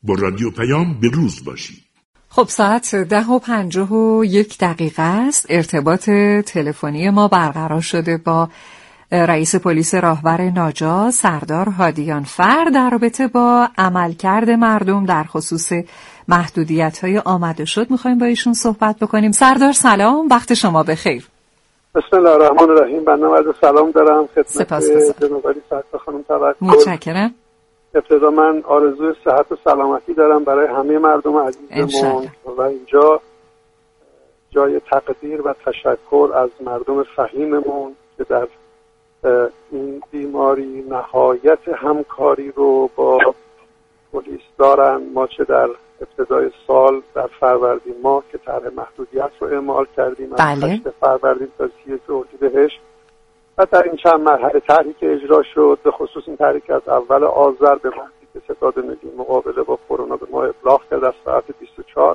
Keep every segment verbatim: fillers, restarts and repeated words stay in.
با رادیو پیام به روز باشید. خب ساعت ده و پنجاه و یک دقیقه است. ارتباط تلفنی ما برقرار شده با رئیس پلیس راهور ناجا سردار هادیان فر در رابطه با عملکرد مردم در خصوص محدودیت‌های آمده شد. می‌خوایم با ایشون صحبت بکنیم. سردار سلام، وقت شما بخیر. بسم الله الرحمن الرحیم. بنده عرض سلام دارم خدمت جناب علی سردار خانم. توکل. متشکرم. ابتدا من آرزوی صحت و سلامتی دارم برای همه مردم عزیزمون و اینجا جای تقدیر و تشکر از مردم فهیممون که در این بیماری نهایت همکاری رو با پلیس دارن. ما چه در ابتدای سال در فروردین ماه که طرح محدودیت رو اعمال کردیم از هشت فروردین تا سی اردیبهشت و در این چند مرحله طرحی که اجرا شد، به خصوص این طرحی که از اول آذر به وقتی که ستاد ملی مقابله با کرونا به ما ابلاغ کرد از ساعت بیست و چهار،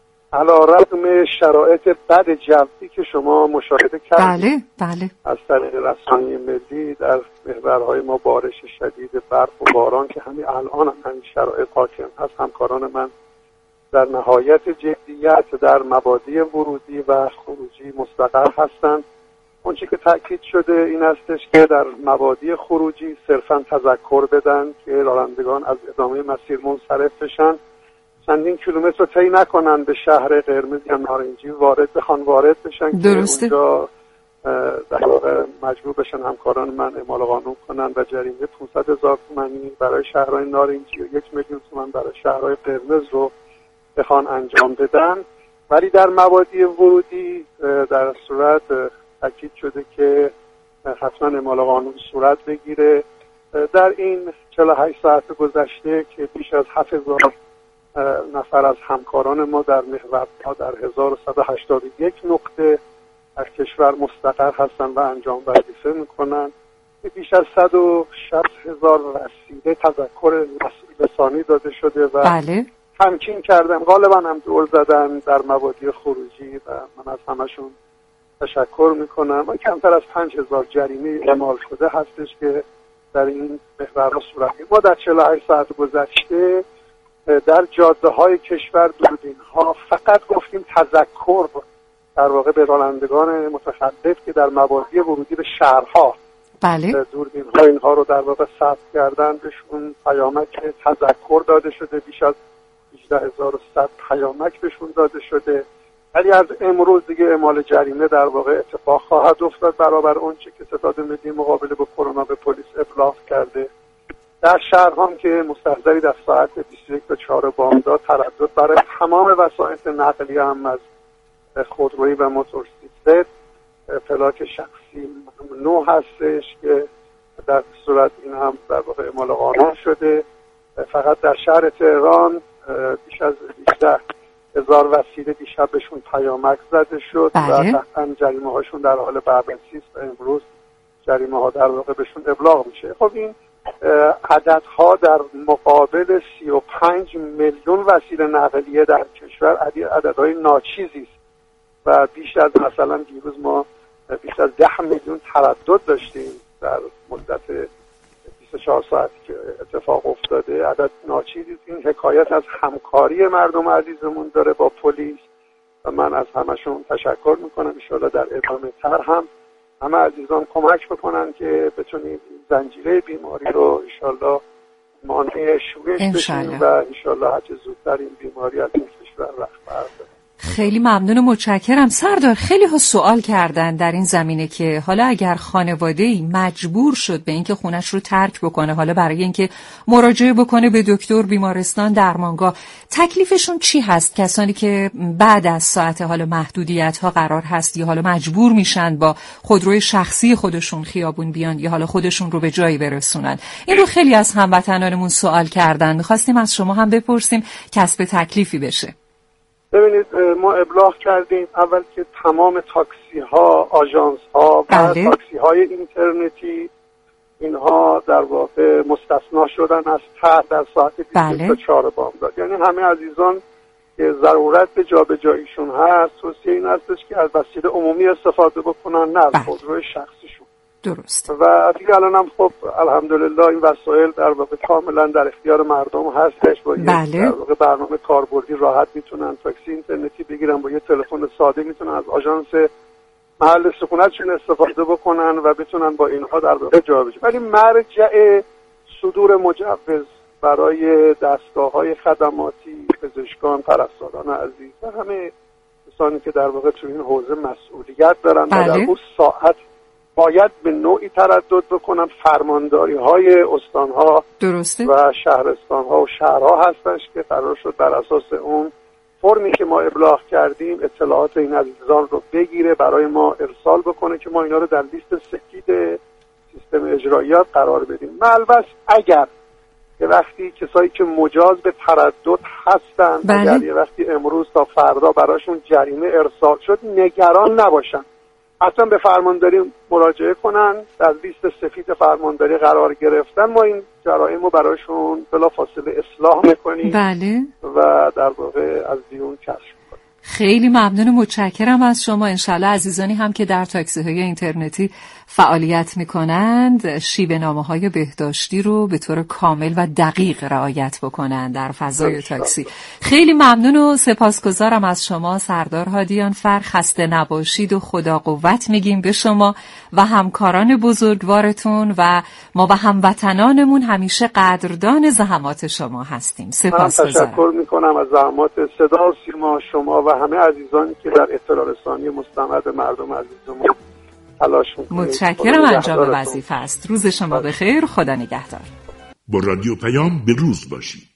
علیرغم شرایط بد جوی که شما مشاهده کردید بله بله از طریق رسانه ملی در محورهای ما بارش شدید، برف و باران که همین الان هم همین شرایط حاکم هست، همکاران من در نهایت جدیت در مبادی ورودی و خروجی مستقر هستند. اون چی که تأکید شده این استش که در مبادی خروجی صرفا تذکر بدن که رانندگان از ادامه مسیر منصرف بشن، چندین کیلومتر رو طی نکنن به شهر قرمز یا نارنجی وارد بخوان وارد بشن. درسته. که اونجا در واقع مجبور بشن همکاران من اعمال قانون کنن و جریمه پانصد هزار تومانی برای شهرهای نارنجی و یک میلیون تومان برای شهرهای قرمز رو بخوان انجام بدن. ولی در مبادی ورودی در صورت تاکید شده که حتما اعمال قانون صورت بگیره. در این چهل و هشت ساعت گذشته که بیش از هفت هزار نفر از همکاران ما در محورها در هزار و صد و هشتاد و یک نقطه از کشور مستقر هستن و انجام وظیفه میکنن. بیش از صد و شصت هزار رسیده تذکر رسانی داده شده و بله. تمکین کردن، غالبا هم دور زدن در مبادی خروجی و من از همشون تشکر میکنم. و کمتر از پنج هزار جریمه اعمال شده هستش که در این محورها صورت گرفت. ما در چهل و هشت ساعت گذشته در جاده های کشور دوربین ها فقط گفتیم تذکر در واقع به رانندگان متخلف که در مبادی ورودی به شهرها بله. دوربین ها اینها رو در واقع ثبت کردن، بهشون پیامک تذکر داده شده. بیش از هجده هزار و صد پیامک بهشون داده شده. ولی از امروز دیگه اعمال جریمه در واقع اتفاق خواهد افتاد برابر اون چه که ستاد ملی مقابله با کرونا به پلیس ابلاغ کرده. در شهر هم که مستحضرید از ساعت بیست و یک تا چهار بامداد تردد برای تمام وسایط نقلیه هم از خودرویی و موتورسیکلت پلاک شخصی ممنوع هستش که در صورت این هم در واقع اعمال قانون شده. فقط در شهر تهران بیش از هجده هزار وسیله دیشب بهشون پیامک زده شد. بله. و قطعا جریمه هاشون در حال بررسی است و امروز جریمه ها در واقع بهشون ابلاغ میشه. خب این عددها در مقابل سی و پنج میلیون وسیله نقلیه در کشور عددهای ناچیزی است و بیش از مثلا دیروز ما بیش از ده میلیون تردد داشتیم در مدت بیست و چهار ساعتی که اتفاق افتاده. عدد ناچیزی است. این حکایت از همکاری مردم عزیزمون داره با پلیس و من از همشون تشکر میکنم. ان شاءالله در ادامه تر هم همه عزیزان کمک بکنن که بتونیم زنجیره بیماری رو ان شاءالله مانع شویش بشیم و ان شاءالله هر چه زودتر این بیماری از این کشور رفع بشه. خیلی ممنون و متشکرم. سردار، خیلی ها سوال کردن در این زمینه که حالا اگر خانواده‌ای مجبور شد به اینکه خونش رو ترک بکنه، حالا برای اینکه مراجعه بکنه به دکتر، بیمارستان، درمانگاه، تکلیفشون چی هست؟ کسانی که بعد از ساعت حالا محدودیت‌ها قرار هست یا حالا مجبور میشن با خودروی شخصی خودشون خیابون بیان یا حالا خودشون رو به جایی برسونن. این رو خیلی از هموطنانمون سوال کردن. می‌خواستیم از شما هم بپرسیم کسب تکلیفی بشه. ببینید ما ابلاغ کردیم اول که تمام تاکسی ها، آژانس ها و بله. تاکسی های اینترنتی اینها در واقع مستثنا شدن از طرح در ساعت بیست تا چهار بامداد. یعنی همه عزیزان که ضرورت به جابجاییشون هست توصیه این هستش که از وسیله عمومی استفاده بکنن، نه از خودروی شخصیشون. درست. و دیگه الانم خب الحمدلله این وسایل در واقع کاملا در اختیار مردم هستش. با بله. در واقع برنامه کاربردی راحت میتونن تاکسی اینترنتی بگیرن، با یه تلفن ساده میتونن از آژانس محل سکونتشون استفاده بکنن و بتونن با اینها در واقع جا بشن. ولی مرجع صدور مجوز برای دستگاه‌های خدماتی، پزشکان، پرستاران عزیز و همه کسانی که در واقع تو این حوزه مسئولیت دارن بله. و در اون ساعت باید به نوعی تردد بکنن فرمانداری‌های استان‌ها درسته. و شهرستان‌ها و شهرها هستش که قرار شد بر اساس اون فرمی که ما ابلاغ کردیم اطلاعات این عزیزان رو بگیره، برای ما ارسال بکنه که ما اینا رو در لیست سفید سیستم اجراییات قرار بدیم. ملبس اگر یه وقتی کسایی که مجاز به تردد هستن، بله. اگر یه وقتی امروز تا فردا براشون جریمه ارسال شد نگران نباشن، حتما به فرمانداری مراجعه کنن، در لیست سفید فرمانداری قرار گرفتن، ما این جرایم رو براشون بلافاصله اصلاح میکنیم بله. و در واقع از دیون کشف میکنیم. خیلی ممنون و متشکرم از شما. انشالله عزیزانی هم که در تاکسی های اینترنتی فعالیت میکنند شیوه نامه های بهداشتی رو به طور کامل و دقیق رعایت بکنند در فضای تاکسی. خیلی ممنون و سپاسگزارم از شما سردار هادیان فر. خسته نباشید و خدا قوت میگیم به شما و همکاران بزرگوارتون و ما و هموطنانمون همیشه قدردان زحمات شما هستیم. سپاسگزارم. من تشکر میکنم از زحمات صدا و سیما شما و همه عزیزانی که در اطلاع رسانی مستمر به مردم عزیزمون تلاش میکنید. متشکرم. انجام وظیفه است. روز شما بخیر. خدا نگهدار. با رادیو پیام به روز باشید.